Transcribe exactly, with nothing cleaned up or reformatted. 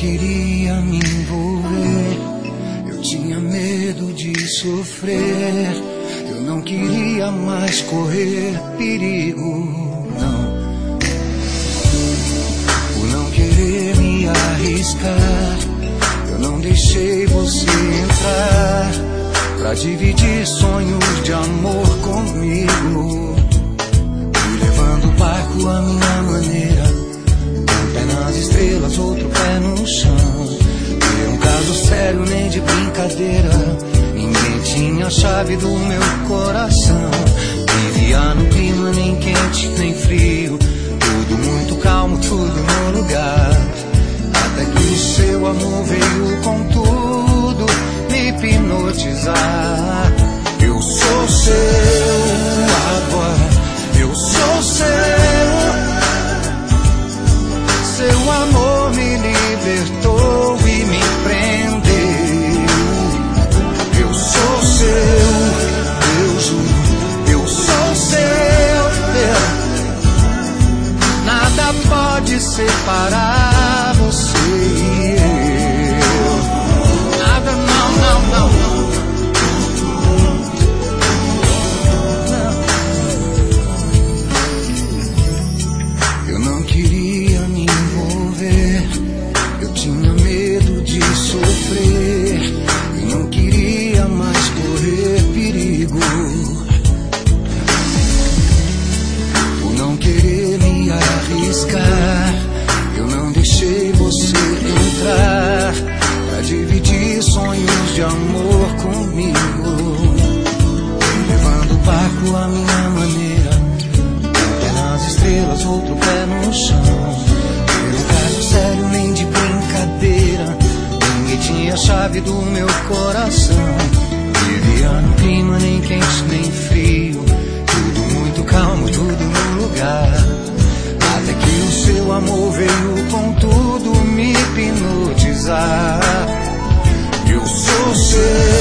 queria me envolver, eu tinha medo de sofrer, eu não queria mais correr perigo, não. Por não querer me arriscar, eu não deixei você entrar pra dividir sonhos de amor comigo. Fui levando o barco à minha maneira, um pé nas estrelas, outro pé no chão. Era um caso sério, nem de brincadeira, ninguém tinha a chave do meu coração. Vivia no clima, nem quente, nem frio, tudo muito calmo, tudo no lugar. Até que o seu amor veio com tudo me hipnotizar. Eu sou seu agora, eu sou seu. Seu amor me libertou e me prendeu. Eu sou seu, eu juro, eu sou seu. Nada pode separar você e eu. Nada, não, não, não, não. Eu não queria me envolver, eu tinha medo de sofrer, eu não queria mais correr perigo. Por não querer me arriscar, eu não deixei você entrar pra dividir sonhos de amor comigo. Levando o barco à minha maneira, um pé nas estrelas, outro pé no chão. Era um caso sério, nem de brincadeira, ninguém tinha a chave do meu coração. Vivia no clima, nem quente, nem frio, tudo muito calmo, tudo no lugar. Até que o seu amor veio com tudo me hipnotizar. Eu sou seu